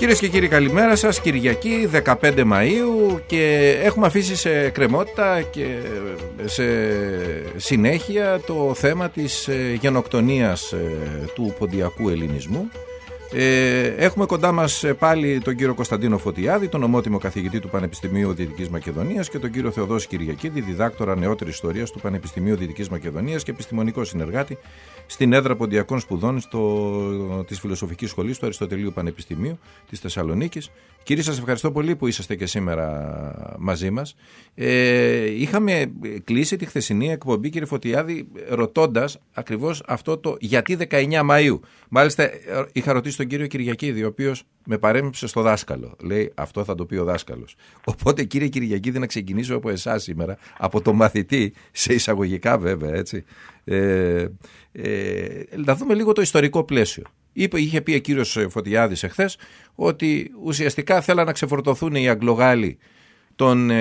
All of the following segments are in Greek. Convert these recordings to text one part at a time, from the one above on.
Κυρίες και κύριοι, καλημέρα σας. Κυριακή 15 Μαΐου και έχουμε αφήσει σε κρεμότητα και σε συνέχεια το θέμα της γενοκτονίας του ποντιακού ελληνισμού. Έχουμε κοντά μας πάλι τον κύριο Κωνσταντίνο Φωτιάδη, τον ομότιμο καθηγητή του Πανεπιστημίου Δυτικής Μακεδονίας, και τον κύριο Θεοδόση Κυριακίδη, διδάκτορα νεότερης ιστορίας του Πανεπιστημίου Δυτικής Μακεδονίας και επιστημονικό συνεργάτη στην έδρα Ποντιακών Σπουδών της Φιλοσοφικής Σχολής του Αριστοτελείου Πανεπιστημίου της Θεσσαλονίκης. Κύριοι, σας ευχαριστώ πολύ που είσαστε και σήμερα μαζί μας. Είχαμε κλείσει τη χθεσινή εκπομπή, κύριε Φωτιάδη, ρωτώντας ακριβώς αυτό το γιατί 19 Μαΐου. Μάλιστα, είχα ρωτήσει τον κύριο Κυριακίδη, ο οποίος με παρέμειψε στο δάσκαλο. Λέει, αυτό θα το πει ο δάσκαλος. Οπότε, κύριε Κυριακίδη, να ξεκινήσω από εσάς σήμερα, από το μαθητή, σε εισαγωγικά βέβαια, έτσι. Να δούμε λίγο το ιστορικό πλαίσιο. Είχε πει ο κύριος Φωτιάδης εχθές ότι ουσιαστικά θέλαν να ξεφορτωθούν οι Αγγλογάλοι τον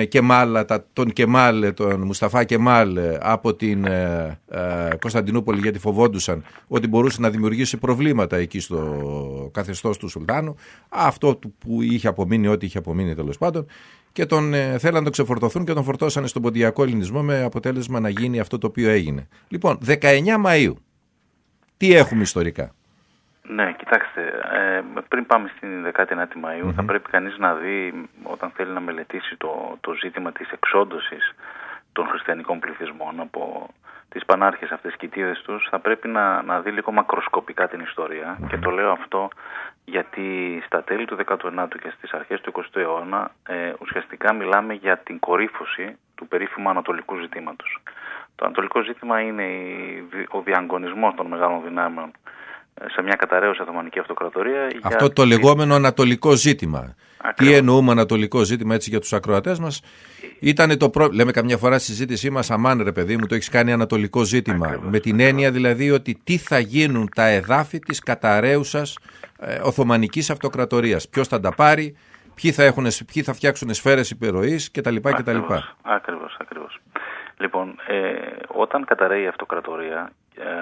Μουσταφά Κεμάλ από την Κωνσταντινούπολη, γιατί φοβόντουσαν ότι μπορούσε να δημιουργήσει προβλήματα εκεί στο καθεστώς του Σουλτάνου, αυτό που είχε απομείνει, ό,τι είχε απομείνει τέλος πάντων, και θέλαν να τον ξεφορτωθούν και τον φορτώσανε στον ποντιακό ελληνισμό, με αποτέλεσμα να γίνει αυτό το οποίο έγινε. Λοιπόν, 19 Μαΐου, τι έχουμε ιστορικά? Ναι, κοιτάξτε, πριν πάμε στην 19η Μαΐου, θα πρέπει κανείς να δει, όταν θέλει να μελετήσει το ζήτημα της εξόντωσης των χριστιανικών πληθυσμών από τις πανάρχες αυτές κοιτίδες τους, θα πρέπει να δει λίγο μακροσκοπικά την ιστορία. Και το λέω αυτό γιατί στα τέλη του 19ου και στις αρχές του 20ου αιώνα ουσιαστικά μιλάμε για την κορύφωση του περίφημου ανατολικού ζητήματος. Το ανατολικό ζήτημα είναι ο διαγωνισμός των μεγάλων δυνάμεων σε μια καταραίωση Οθωμανική Αυτοκρατορία. Αυτό το λεγόμενο ανατολικό ζήτημα. Ακριβώς. Τι εννοούμε ανατολικό ζήτημα, έτσι, για τους ακροατές μας? Ήτανε λέμε καμιά φορά στη συζήτησή μας, αμάν ρε παιδί μου, το έχεις κάνει ανατολικό ζήτημα. Ακριβώς. Με την έννοια δηλαδή ότι τι θα γίνουν τα εδάφη της καταραίουσας Οθωμανικής Αυτοκρατορίας. Ποιος θα τα πάρει, ποιοι θα φτιάξουν σφαίρες υπερροής κτλ. Ακριβώς. Λοιπόν, όταν καταραίει η Αυτοκρατορία,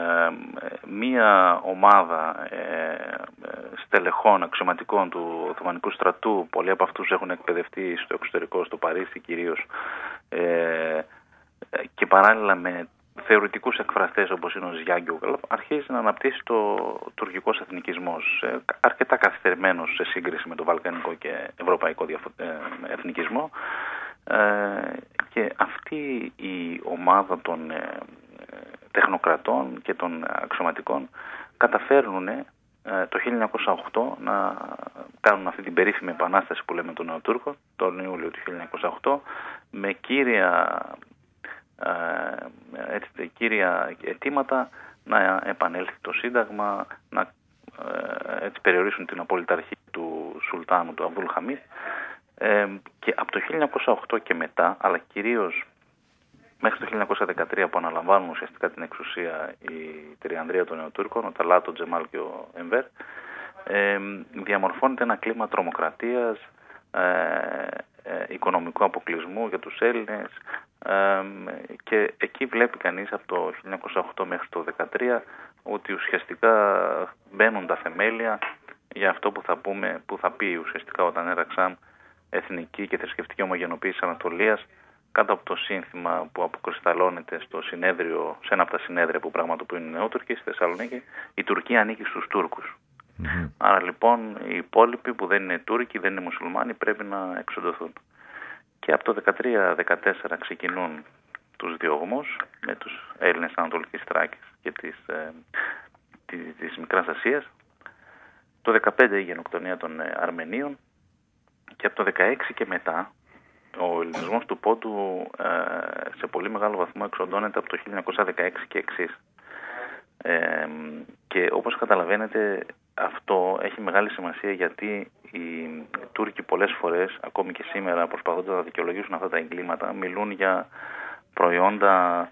μία ομάδα στελεχών αξιωματικών του Οθωμανικού στρατού, πολλοί από αυτούς έχουν εκπαιδευτεί στο εξωτερικό, στο Παρίσι κυρίως, και παράλληλα με θεωρητικούς εκφραστές όπως είναι ο Ζιάγκιογλ, αρχίζει να αναπτύσσει το τουρκικός εθνικισμός, αρκετά καθυστερημένος σε σύγκριση με το βαλκανικό και ευρωπαϊκό εθνικισμό, και αυτή η ομάδα των τεχνοκρατών και των αξιωματικών καταφέρνουν το 1908 να κάνουν αυτή την περίφημη επανάσταση που λέμε των Νεοτούρκων, τον Ιούλιο του 1908, με κύρια αιτήματα να επανέλθει το Σύνταγμα, να έτσι περιορίσουν την απολυταρχία του Σουλτάνου, του Αβδούλ Χαμίδ, και από το 1908 και μετά, αλλά κυρίως μέχρι το 1913 που αναλαμβάνουν ουσιαστικά την εξουσία η τριανδρία των Νεοτούρκων, ο Ταλάτ, ο Τζεμάλ και ο Εμβέρ, διαμορφώνεται ένα κλίμα τρομοκρατίας, οικονομικού αποκλεισμού για τους Έλληνες, και εκεί βλέπει κανείς από το 1908 μέχρι το 1913 ότι ουσιαστικά μπαίνουν τα θεμέλια για αυτό που θα πει ουσιαστικά όταν έραξαν εθνική και θρησκευτική ομογενοποίηση Ανατολίας, κάτω από το σύνθημα που αποκρισταλώνεται σε ένα από τα συνέδρια που πραγματοποιούν οι Νεότουρκοι στη Θεσσαλονίκη: η Τουρκία ανήκει στους Τούρκους. Άρα λοιπόν οι υπόλοιποι που δεν είναι Τούρκοι, δεν είναι μουσουλμάνοι, πρέπει να εξοντωθούν. Και από το 13-14 ξεκινούν τους διωγμούς με τους Έλληνες Ανατολικής Θράκης και της Μικράς Ασίας. Το 15 η γενοκτονία των Αρμενίων, και από το 16 και μετά ο ελληνισμός του Πόντου σε πολύ μεγάλο βαθμό εξοντώνεται από το 1916 και εξής. Και όπως καταλαβαίνετε αυτό έχει μεγάλη σημασία, γιατί οι Τούρκοι πολλές φορές, ακόμη και σήμερα, προσπαθώντας να δικαιολογήσουν αυτά τα εγκλήματα, μιλούν για προϊόντα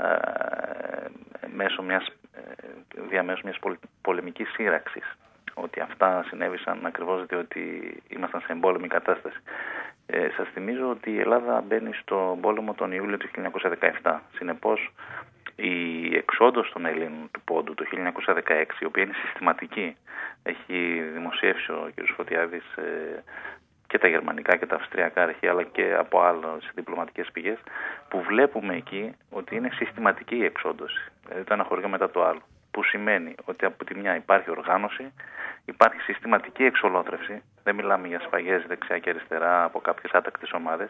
διαμέσου μιας πολεμικής σύραξης. Ότι αυτά συνέβησαν ακριβώς διότι ήμασταν σε εμπόλεμη κατάσταση. Σας θυμίζω ότι η Ελλάδα μπαίνει στο πόλεμο τον Ιούλιο του 1917. Συνεπώς Η εξόντωση των Ελλήνων του Πόντου το 1916, η οποία είναι συστηματική, έχει δημοσιεύσει ο κ. Φωτιάδης και τα γερμανικά και τα αυστριακά αρχεία, αλλά και από άλλες διπλωματικές πηγές, που βλέπουμε εκεί ότι είναι συστηματική η εξόντωση. Δηλαδή το ένα χωριό μετά το άλλο. Που σημαίνει ότι από τη μια υπάρχει οργάνωση, υπάρχει συστηματική εξολόθρευση, δεν μιλάμε για σφαγές δεξιά και αριστερά από κάποιες άτακτες ομάδες,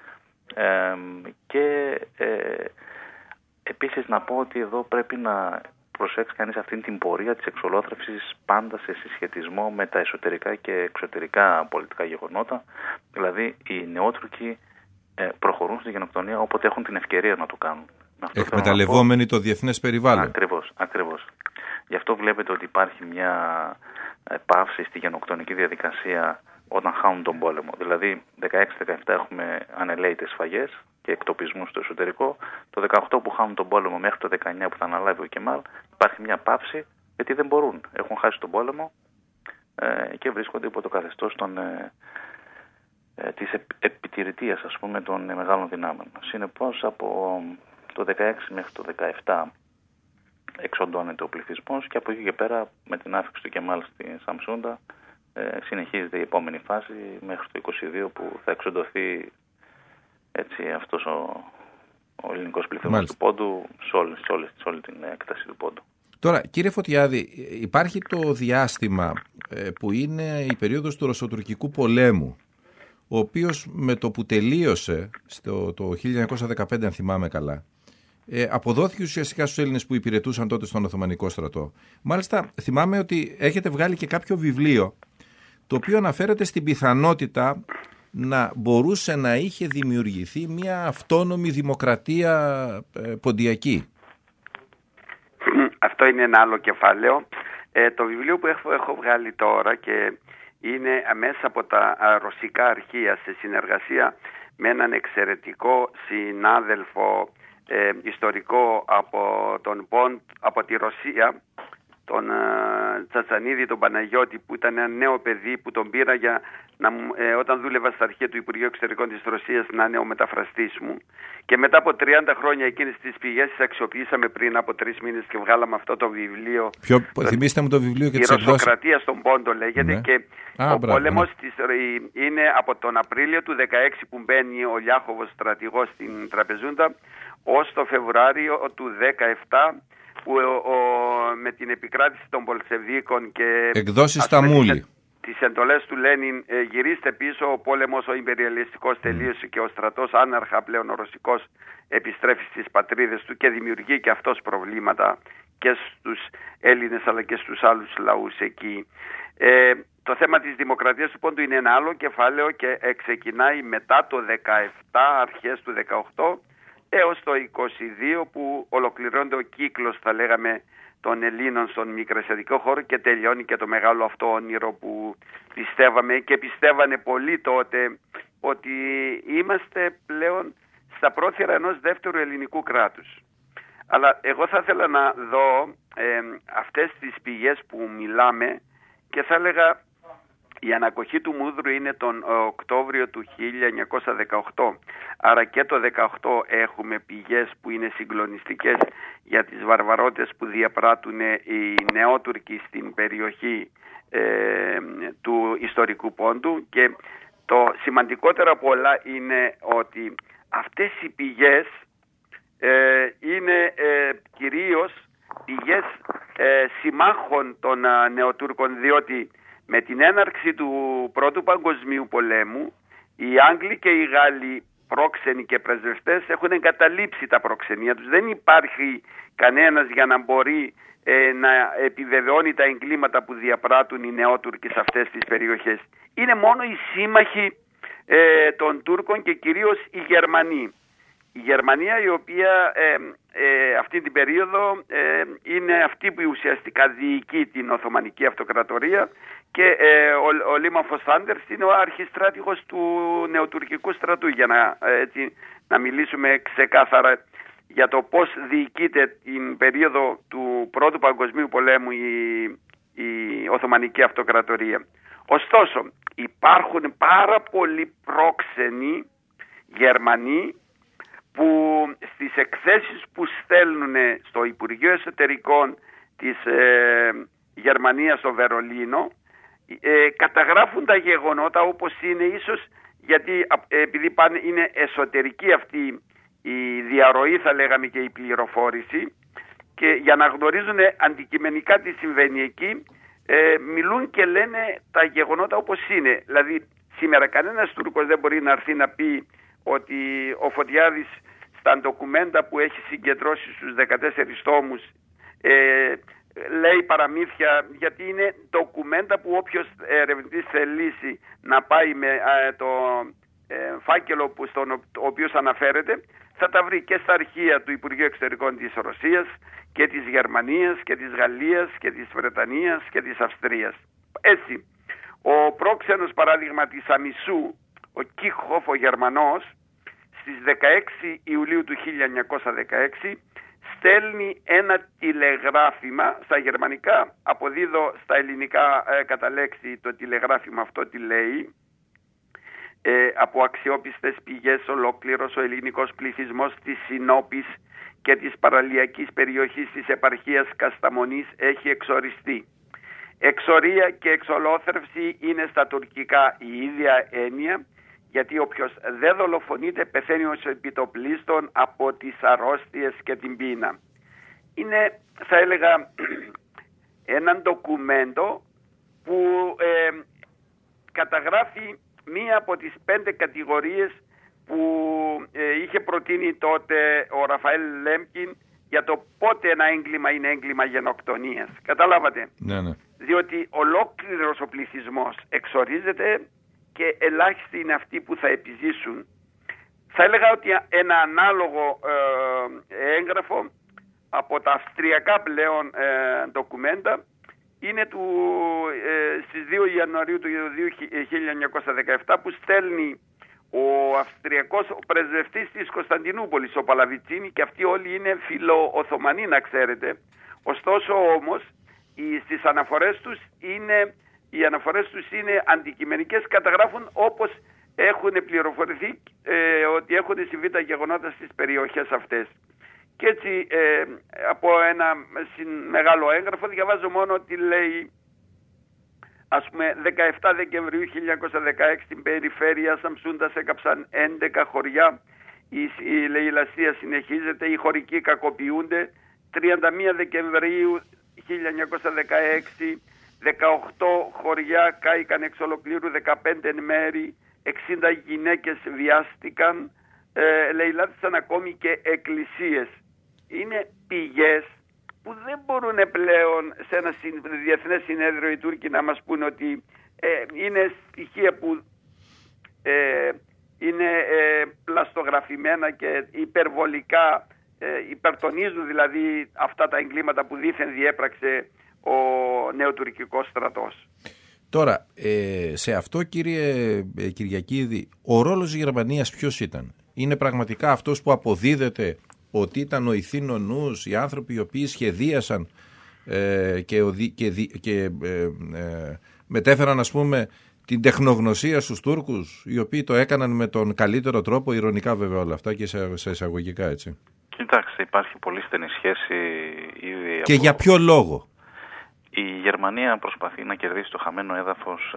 και επίσης να πω ότι εδώ πρέπει να προσέξει κανείς αυτήν την πορεία της εξολόθρευσης πάντα σε συσχετισμό με τα εσωτερικά και εξωτερικά πολιτικά γεγονότα. Δηλαδή οι νεότουρκοι προχωρούν στη γενοκτονία όποτε έχουν την ευκαιρία να το κάνουν. Εκμεταλλευόμενοι το διεθνές περιβάλλον. Ακριβώς. Γι' αυτό βλέπετε ότι υπάρχει μια παύση στη γενοκτονική διαδικασία όταν χάνουν τον πόλεμο. Δηλαδή 16-17 έχουμε ανελαίητες σφαγές και εκτοπισμούς στο εσωτερικό. Το 18 που χάνουν τον πόλεμο μέχρι το 19 που θα αναλάβει ο Κεμάλ, υπάρχει μια παύση γιατί δεν μπορούν. Έχουν χάσει τον πόλεμο και βρίσκονται υπό το καθεστώς της επιτηρητείας, ας πούμε, των μεγάλων δυνάμεων. Συνεπώς από το 16 μέχρι το 17 εξοντώνεται ο πληθυσμός και από εκεί και πέρα με την άφηξη του Κεμάλ στη Σαμσούντα συνεχίζεται η επόμενη φάση μέχρι το 22 που θα εξοντωθεί έτσι αυτός ο ελληνικός πληθυσμός του Πόντου σε όλη την έκταση του Πόντου. Τώρα, κύριε Φωτιάδη, υπάρχει το διάστημα που είναι η περίοδος του Ρωσοτουρκικού πολέμου, ο οποίος με το που τελείωσε το 1915, αν θυμάμαι καλά, αποδόθηκε ουσιαστικά στους Έλληνες που υπηρετούσαν τότε στον Οθωμανικό στρατό. Μάλιστα, θυμάμαι ότι έχετε βγάλει και κάποιο βιβλίο, το οποίο αναφέρεται στην πιθανότητα να μπορούσε να είχε δημιουργηθεί μια αυτόνομη δημοκρατία ποντιακή. Αυτό είναι ένα άλλο κεφάλαιο. Το βιβλίο που έχω βγάλει τώρα και είναι μέσα από τα ρωσικά αρχεία σε συνεργασία με έναν εξαιρετικό συνάδελφο ιστορικό από τη Ρωσία, τον Τσατσανίδη, τον Παναγιώτη, που ήταν ένα νέο παιδί που τον πήρα για όταν δούλευα στα αρχεία του Υπουργείου Εξωτερικών της Ρωσίας να είναι ο μεταφραστής μου. Και μετά από 30 χρόνια εκείνες τις πηγές τις αξιοποιήσαμε πριν από 3 μήνες και βγάλαμε αυτό το βιβλίο. Θυμίστε μου το βιβλίο και τις εκδόσεις. Η Ρωσοκρατία στον Πόντο λέγεται, ναι. Και ο πόλεμος είναι από τον Απρίλιο του 16 που μπαίνει ο Λιάχοβος στρατηγός στην Τραπεζούντα ως το Φεβρουάριο του 17 που με την επικράτηση των Πολσεβίκων και εκδόσεις Σταμούλη, τις εντολές του Λένιν, γυρίστε πίσω, ο πόλεμος ο ιμπεριαλιστικός τελείωσε και ο στρατός άναρχα πλέον ο ρωσικός επιστρέφει στις πατρίδες του και δημιουργεί και αυτός προβλήματα και στους Έλληνες αλλά και στους άλλους λαούς εκεί. Το θέμα της δημοκρατίας του Πόντου είναι ένα άλλο κεφάλαιο και ξεκινάει μετά το 17, αρχές του 18 έως το 22 που ολοκληρώνεται ο κύκλος, θα λέγαμε, των Ελλήνων στον μικρασιατικό χώρο και τελειώνει και το μεγάλο αυτό όνειρο που πιστεύαμε και πιστεύανε πολλοί τότε ότι είμαστε πλέον στα πρόθυρα ενός δεύτερου ελληνικού κράτους. Αλλά εγώ θα ήθελα να δω αυτές τις πηγές που μιλάμε και θα έλεγα η ανακοχή του Μούδρου είναι τον Οκτώβριο του 1918. Άρα και το 18 έχουμε πηγές που είναι συγκλονιστικές για τις βαρβαρότητες που διαπράττουν οι νεότουρκοι στην περιοχή του ιστορικού Πόντου και το σημαντικότερο από όλα είναι ότι αυτές οι πηγές είναι κυρίως πηγές συμμάχων των νεοτούρκων, διότι με την έναρξη του Πρώτου Παγκοσμίου Πολέμου οι Άγγλοι και οι Γάλλοι πρόξενοι και πρεσβευτές έχουν εγκαταλείψει τα προξενία τους. Δεν υπάρχει κανένας για να μπορεί να επιβεβαιώνει τα εγκλήματα που διαπράττουν οι νεότουρκοι σε αυτές τις περιοχές. Είναι μόνο οι σύμμαχοι των Τούρκων και κυρίως οι Γερμανοί. Η Γερμανία, η οποία αυτή την περίοδο είναι αυτή που ουσιαστικά διοικεί την Οθωμανική Αυτοκρατορία και ο Λίμαφος Άντερς είναι ο αρχιστράτηγος του νεοτουρκικού στρατού, για να μιλήσουμε ξεκάθαρα για το πώς διοικείται την περίοδο του Πρώτου Παγκοσμίου Πολέμου η Οθωμανική Αυτοκρατορία. Ωστόσο υπάρχουν πάρα πολλοί πρόξενοι Γερμανοί που στις εκθέσεις που στέλνουν στο Υπουργείο Εσωτερικών της Γερμανίας στο Βερολίνο καταγράφουν τα γεγονότα όπως είναι, ίσως γιατί επειδή είναι εσωτερική αυτή η διαρροή, θα λέγαμε, και η πληροφόρηση, και για να γνωρίζουν αντικειμενικά τι συμβαίνει εκεί, μιλούν και λένε τα γεγονότα όπως είναι. Δηλαδή σήμερα κανένας Τούρκος δεν μπορεί να έρθει να πει ότι ο Φωτιάδης στα ντοκουμέντα που έχει συγκεντρώσει στους 14 τόμους λέει παραμύθια, γιατί είναι ντοκουμέντα που όποιος ερευνητής θελήσει να πάει με το φάκελο στον οποίο αναφέρεται, θα τα βρει και στα αρχεία του Υπουργείου Εξωτερικών της Ρωσίας και της Γερμανίας και της Γαλλίας και της Βρετανίας και της Αυστρίας. Έτσι, ο πρόξενος, παράδειγμα, της Αμισού, ο Κίχοφ, ο Γερμανός, στις 16 Ιουλίου του 1916 στέλνει ένα τηλεγράφημα στα γερμανικά, αποδίδω στα ελληνικά κατά λέξη το τηλεγράφημα αυτό τι λέει. Από αξιόπιστες πηγές ολόκληρος ο ελληνικός πληθυσμός της Συνόπης και της παραλιακής περιοχής της επαρχίας Κασταμονής έχει εξοριστεί. Εξορία και εξολόθρευση είναι στα τουρκικά η ίδια έννοια, γιατί όποιος δεν δολοφονείται πεθαίνει ως επιτοπλίστων από τις αρρώστιες και την πείνα. Είναι, θα έλεγα, ένα ντοκουμέντο που καταγράφει μία από τις 5 κατηγορίες που είχε προτείνει τότε ο Ραφαέλ Λέμκιν για το πότε ένα έγκλημα είναι έγκλημα γενοκτονίας. Καταλάβατε? Ναι, ναι. Διότι ολόκληρος ο πληθυσμός εξορίζεται και ελάχιστοι είναι αυτοί που θα επιζήσουν. Θα έλεγα ότι ένα ανάλογο έγγραφο από τα αυστριακά πλέον ντοκουμέντα είναι στις 2 Ιανουαρίου του 1917 που στέλνει ο Αυστριακός πρεσβευτής της Κωνσταντινούπολης, ο Παλαβιτσίνη, και αυτοί όλοι είναι φιλοοθωμανοί, να ξέρετε. Ωστόσο όμως στις αναφορές τους οι αναφορές τους είναι αντικειμενικές, καταγράφουν όπως έχουν πληροφορηθεί ότι έχουν συμβεί τα γεγονότα στις περιοχές αυτές. Και έτσι από ένα μεγάλο έγγραφο διαβάζω μόνο ότι λέει, ας πούμε, 17 Δεκεμβρίου 1916 στην περιφέρεια Σαμσούντας έκαψαν 11 χωριά. Η λαιλασία συνεχίζεται, οι χωρικοί κακοποιούνται. 31 Δεκεμβρίου 1916 18 χωριά κάηκαν εξ ολοκλήρου, 15 εν μέρη, 60 γυναίκες βιάστηκαν, λαιλάτισαν ακόμη και εκκλησίες. Είναι πηγές που δεν μπορούν πλέον σε ένα διεθνές συνέδριο οι Τούρκοι να μας πούν ότι είναι στοιχεία που είναι πλαστογραφημένα και υπερβολικά υπερτονίζουν δηλαδή αυτά τα εγκλήματα που δήθεν διέπραξε ο νεοτουρκικός στρατός. Τώρα, σε αυτό, κύριε Κυριακίδη, ο ρόλος της Γερμανίας ποιος ήταν? Είναι πραγματικά αυτός που αποδίδεται ότι ήταν ο ηθήνο νους, οι άνθρωποι οι οποίοι σχεδίασαν και μετέφεραν, ας πούμε, την τεχνογνωσία στους Τούρκους, οι οποίοι το έκαναν με τον καλύτερο τρόπο, ειρωνικά βέβαια όλα αυτά και σε εισαγωγικά, έτσι? Κοιτάξτε, υπάρχει πολύ στενή σχέση ήδη. Και για ποιο λόγο? Η Γερμανία προσπαθεί να κερδίσει το χαμένο έδαφος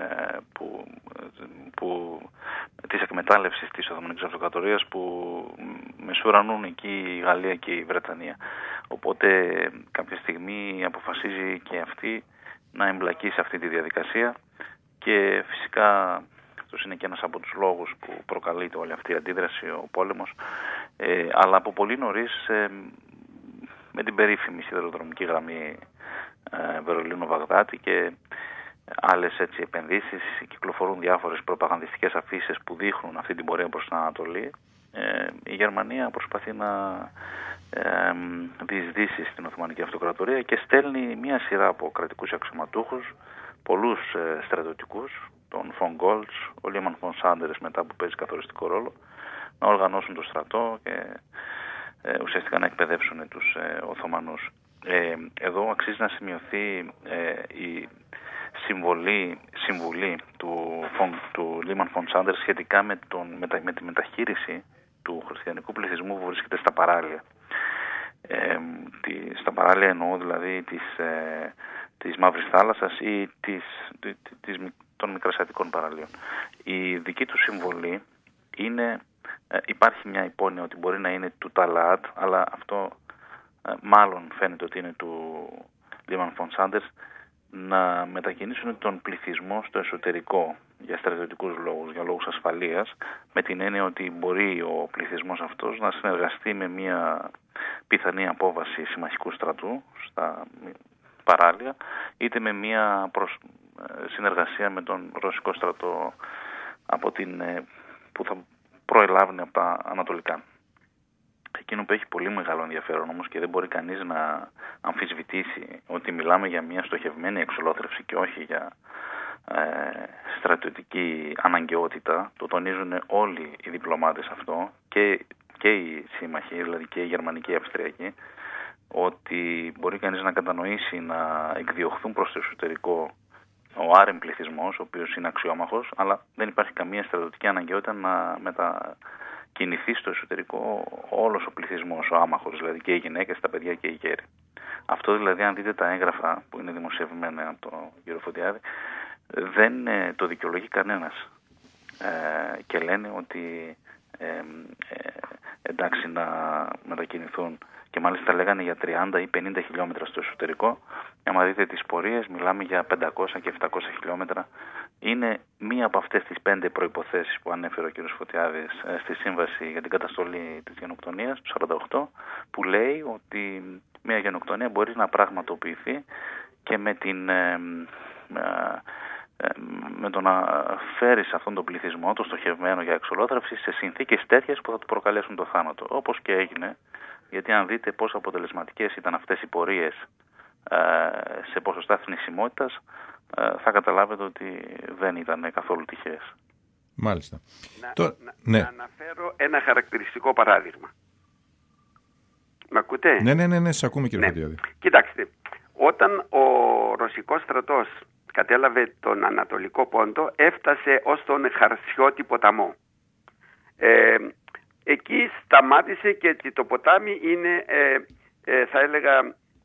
της εκμετάλλευσης της Οθωμανικής Αυτοκρατορίας που μεσουρανούν εκεί η Γαλλία και η Βρετανία. Οπότε κάποια στιγμή αποφασίζει και αυτή να εμπλακεί σε αυτή τη διαδικασία και φυσικά αυτός είναι και ένας από τους λόγους που προκαλείται όλη αυτή η αντίδραση, ο πόλεμος, αλλά από πολύ νωρίς με την περίφημη σιδηροδρομική γραμμή Βερολίνο-Βαγδάτη και άλλες έτσι επενδύσεις, κυκλοφορούν διάφορες προπαγανδιστικές αφήσεις που δείχνουν αυτή την πορεία προς την Ανατολή. Η Γερμανία προσπαθεί να διεισδύσει στην Οθωμανική Αυτοκρατορία και στέλνει μια σειρά από κρατικούς αξιωματούχους, πολλούς στρατιωτικούς, τον Φον Γκόλτς, ο Λίμαν Φον Σάντερς μετά που παίζει καθοριστικό ρόλο, να οργανώσουν το στρατό και ουσιαστικά να εκπαιδεύσουν τους Οθωμανούς. Εδώ αξίζει να σημειωθεί η συμβουλή του Λίμαν Φον Σάντερς σχετικά με τη μεταχείριση του χριστιανικού πληθυσμού που βρίσκεται στα παράλια. Στα παράλια εννοώ δηλαδή της Μαύρης Θάλασσας ή των Μικρασιατικών παραλίων. Η δική του συμβολή είναι, υπάρχει μια υπόνοια ότι μπορεί να είναι του Ταλάτ, αλλά αυτό μάλλον φαίνεται ότι είναι του Λίμαν Φον Σάντερς, να μετακινήσουν τον πληθυσμό στο εσωτερικό για στρατιωτικούς λόγους, για λόγους ασφαλείας, με την έννοια ότι μπορεί ο πληθυσμός αυτός να συνεργαστεί με μια πιθανή απόβαση συμμαχικού στρατού στα παράλια, είτε με μια συνεργασία με τον ρωσικό στρατό που θα προελάβουν από τα ανατολικά. Εκείνο που έχει πολύ μεγάλο ενδιαφέρον όμως και δεν μπορεί κανείς να αμφισβητήσει ότι μιλάμε για μια στοχευμένη εξολόθρευση και όχι για στρατιωτική αναγκαιότητα. Το τονίζουν όλοι οι διπλωμάτες αυτό και οι σύμμαχοι, δηλαδή και οι γερμανικοί και οι αυστριακοί, ότι μπορεί κανείς να κατανοήσει να εκδιωχθούν προς το εσωτερικό ο άρεμ πληθυσμός, ο οποίος είναι αξιόμαχος, αλλά δεν υπάρχει καμία στρατιωτική αναγκαιότητα να μετακινηθεί στο εσωτερικό όλος ο πληθυσμός, ο άμαχος, δηλαδή και οι γυναίκες, τα παιδιά και οι γέροι. Αυτό δηλαδή, αν δείτε τα έγγραφα που είναι δημοσιευμένα από τον κύριο Φωτιάδη, δεν το δικαιολογεί κανένας. Και λένε ότι εντάξει να μετακινηθούν, και μάλιστα λέγανε για 30 ή 50 χιλιόμετρα στο εσωτερικό. Άμα δείτε τις πορείες, μιλάμε για 500 και 700 χιλιόμετρα. Είναι μία από αυτές τις 5 προϋποθέσεις που ανέφερε ο κ. Φωτιάδης στη Σύμβαση για την καταστολή της γενοκτονίας του 1948, που λέει ότι μία γενοκτονία μπορεί να πραγματοποιηθεί και με το να φέρεις αυτόν τον πληθυσμό, το στοχευμένο για εξολόθρευση, σε συνθήκες τέτοιες που θα του προκαλέσουν το θάνατο. Όπως και έγινε, γιατί αν δείτε πόσο αποτελεσματικές ήταν αυτές οι πορείες σε ποσοστά θνησιμότητας, θα καταλάβετε ότι δεν ήταν καθόλου τυχαίες. Μάλιστα. Να αναφέρω ένα χαρακτηριστικό παράδειγμα. Μ' ακούτε? Ναι, σας ακούμε κύριε Φωτιάδη. Κοιτάξτε, όταν ο ρωσικός στρατός κατέλαβε τον Ανατολικό Πόντο, έφτασε ως τον Χαρσιώτη ποταμό. Εκεί σταμάτησε και το ποτάμι είναι, θα έλεγα,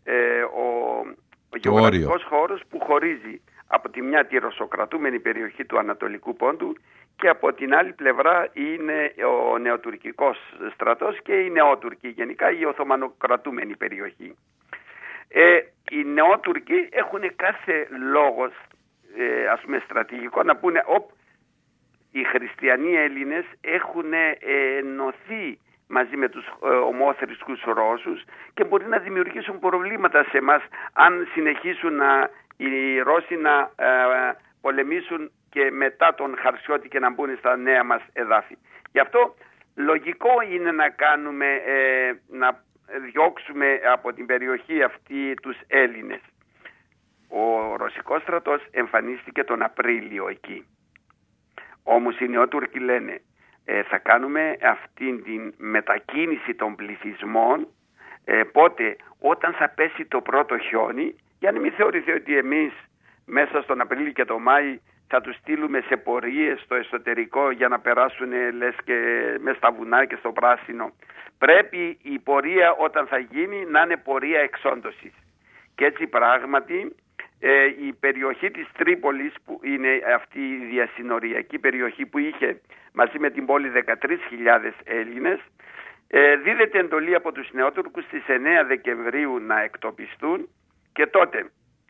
ο γεωγραφικός χώρος που χωρίζει από τη μια τη ρωσοκρατούμενη περιοχή του Ανατολικού Πόντου και από την άλλη πλευρά είναι ο νεοτουρκικός στρατός και οι νεότουρκοι, γενικά η οθωμανοκρατούμενη περιοχή. Οι νεότουρκοι έχουν κάθε λόγο, ας πούμε στρατηγικό, να πούνε οι χριστιανοί Έλληνες έχουν ενωθεί μαζί με τους ομόθρησκους Ρώσους και μπορεί να δημιουργήσουν προβλήματα σε εμάς αν συνεχίσουν οι Ρώσοι να πολεμήσουν και μετά τον Χαρσιώτη και να μπουν στα νέα μας εδάφη. Γι' αυτό λογικό είναι να κάνουμε, να διώξουμε από την περιοχή αυτή τους Έλληνες. Ο ρωσικός στρατός εμφανίστηκε τον Απρίλιο εκεί. Όμως οι νεότουρκοι λένε θα κάνουμε αυτήν την μετακίνηση των πληθυσμών πότε, όταν θα πέσει το πρώτο χιόνι, για να μην θεωρηθεί ότι εμείς μέσα στον Απρίλιο και τον Μάη θα τους στείλουμε σε πορείες στο εσωτερικό για να περάσουν λες και μες στα βουνά και στο πράσινο. Πρέπει η πορεία όταν θα γίνει να είναι πορεία εξόντωσης. Και έτσι πράγματι η περιοχή της Τρίπολης, που είναι αυτή η διασυνοριακή περιοχή που είχε μαζί με την πόλη 13.000 Έλληνες, δίδεται εντολή από τους νεότουρκους στις 9 Δεκεμβρίου να εκτοπιστούν και τότε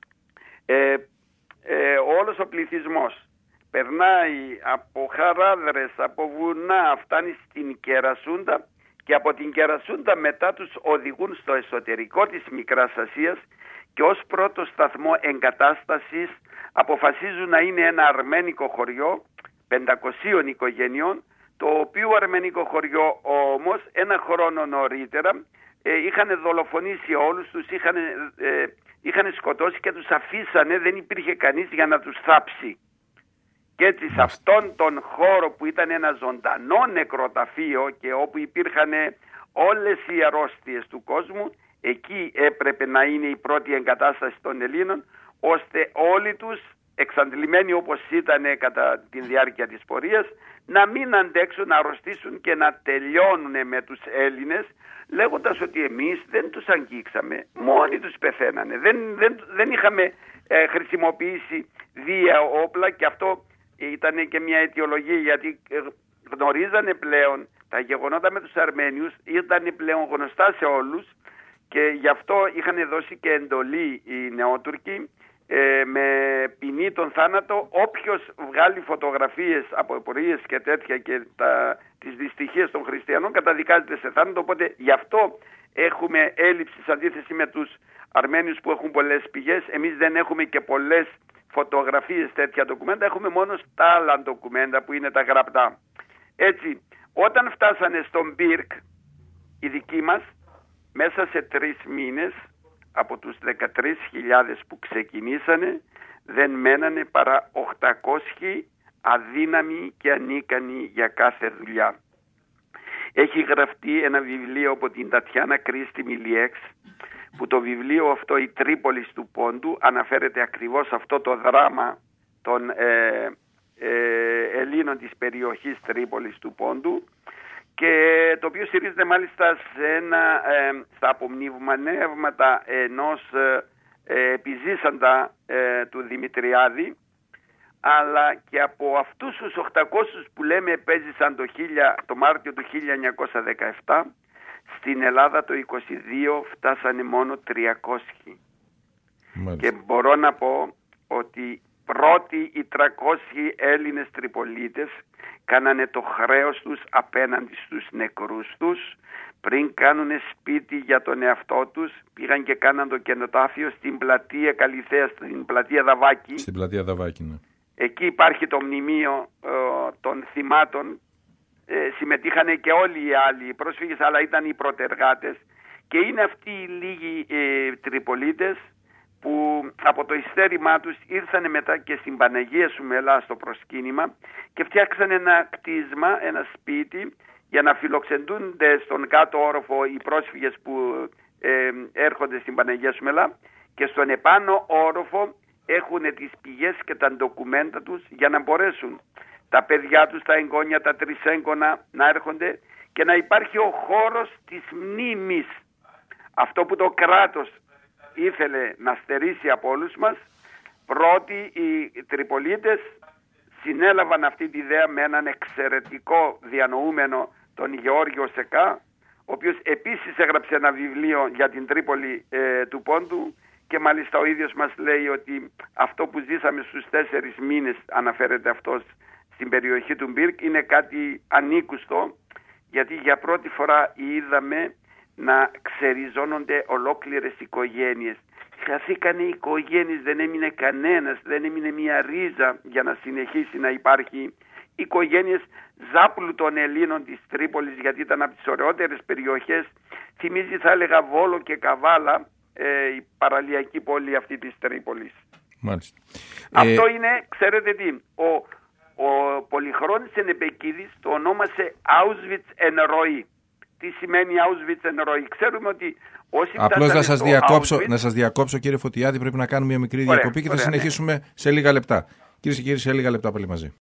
όλος ο πληθυσμός περνάει από χαράδρες, από βουνά, φτάνει στην Κερασούντα και από την Κερασούντα μετά τους οδηγούν στο εσωτερικό της Μικράς Ασίας και ως πρώτο σταθμό εγκατάστασης αποφασίζουν να είναι ένα αρμένικο χωριό 500 οικογενειών, το οποίο αρμένικο χωριό όμως ένα χρόνο νωρίτερα είχαν δολοφονήσει όλους τους, είχαν σκοτώσει και τους αφήσανε, δεν υπήρχε κανείς για να τους θάψει. Και έτσι σε αυτόν τον χώρο που ήταν ένα ζωντανό νεκροταφείο και όπου υπήρχαν όλες οι αρρώστιες του κόσμου, εκεί έπρεπε να είναι η πρώτη εγκατάσταση των Ελλήνων, ώστε όλοι τους, εξαντλημένοι όπως ήταν κατά τη διάρκεια της πορείας, να μην αντέξουν, να αρρωστήσουν και να τελειώνουν με τους Έλληνες, λέγοντας ότι εμείς δεν τους αγγίξαμε, μόνοι τους πεθαίνανε. Δεν είχαμε χρησιμοποιήσει βία όπλα, και αυτό ήταν και μια αιτιολογία, γιατί γνωρίζανε πλέον τα γεγονότα με τους Αρμένιους, ήταν πλέον γνωστά σε όλους, και γι' αυτό είχαν δώσει και εντολή οι Νεότουρκοι με ποινή τον θάνατο όποιος βγάλει φωτογραφίες από πορείες και τέτοια και τις δυστυχίες των χριστιανών καταδικάζεται σε θάνατο. Οπότε γι' αυτό έχουμε έλλειψη σε αντίθεση με τους Αρμένιους που έχουν πολλές πηγές. Εμείς δεν έχουμε και πολλές φωτογραφίες, τέτοια ντοκουμέντα, έχουμε μόνο στα άλλα ντοκουμέντα που είναι τα γραπτά. Έτσι, όταν φτάσανε στον Μπίρκ οι δικοί μας, μέσα σε 3 μήνες από τους 13.000 που ξεκινήσανε δεν μένανε παρά 800 αδύναμοι και ανίκανοι για κάθε δουλειά. Έχει γραφτεί ένα βιβλίο από την Τατιάνα Κρίστη Μιλιέξ, που το βιβλίο αυτό, «Η Τρίπολης του Πόντου», αναφέρεται ακριβώς αυτό το δράμα των Ελλήνων της περιοχής Τρίπολης του Πόντου, και το οποίο στηρίζεται μάλιστα στα απομνημονεύματα ενός επιζήσαντα του Δημητριάδη, αλλά και από αυτούς τους 800 που λέμε επέζησαν το Μάρτιο του 1917, στην Ελλάδα το 22 φτάσανε μόνο 300. Μάλιστα. Και μπορώ να πω ότι πρώτοι οι 300 Έλληνες Τριπολίτες κάνανε το χρέος τους απέναντι στους νεκρούς τους. Πριν κάνουν σπίτι για τον εαυτό τους, πήγαν και κάναν το κενοτάφιο στην πλατεία Καλυθέα, στην πλατεία Δαβάκη. Στην πλατεία Δαβάκη, ναι. Εκεί υπάρχει το μνημείο των θυμάτων. Συμμετείχαν και όλοι οι άλλοι πρόσφυγες, αλλά ήταν οι πρωτεργάτες. Και είναι αυτοί οι λίγοι Τριπολίτες που από το ειστέρημά τους ήρθανε μετά και στην Παναγία Σουμελά στο προσκύνημα και φτιάξαν ένα κτίσμα, ένα σπίτι, για να φιλοξενούνται στον κάτω όροφο οι πρόσφυγες που έρχονται στην Παναγία Σουμελά, και στον επάνω όροφο έχουν τις πηγές και τα ντοκουμέντα τους για να μπορέσουν τα παιδιά τους, τα εγγόνια, τα τρισέγγωνα να έρχονται και να υπάρχει ο χώρος της μνήμης. Αυτό που το κράτος ήθελε να στερήσει από όλους μας, πρώτοι οι Τριπολίτες συνέλαβαν αυτή τη ιδέα με έναν εξαιρετικό διανοούμενο, τον Γεώργιο Σεκά, ο οποίος επίσης έγραψε ένα βιβλίο για την Τρίπολη του Πόντου, και μάλιστα ο ίδιος μας λέει ότι αυτό που ζήσαμε στους 4 μήνες, αναφέρεται αυτός, στην περιοχή του Μπίρκ, είναι κάτι ανήκουστο, γιατί για πρώτη φορά είδαμε να ξεριζώνονται ολόκληρες οικογένειες. Χαθήκανε οι οικογένειες, δεν έμεινε κανένας, δεν έμεινε μια ρίζα για να συνεχίσει να υπάρχει. Οικογένειες Ζάπλου των Ελλήνων της Τρίπολης, γιατί ήταν από τις ωραιότερες περιοχές. Θυμίζει, θα έλεγα, Βόλο και Καβάλα, η παραλιακή πόλη αυτή της Τρίπολης. Μάλιστα. Αυτό είναι, ξέρετε τι, ο Πολυχρόνης Ενεπεκίδης το ονόμασε Auschwitz en Roi. Τι σημαίνει Auschwitz en Roi? Ξέρουμε ότι όσοι απλώς να σας διακόψω, κύριε Φωτιάδη, πρέπει να κάνουμε μια μικρή διακοπή και θα συνεχίσουμε σε λίγα λεπτά. Κυρίες και κύριοι, σε λίγα λεπτά πάλι μαζί.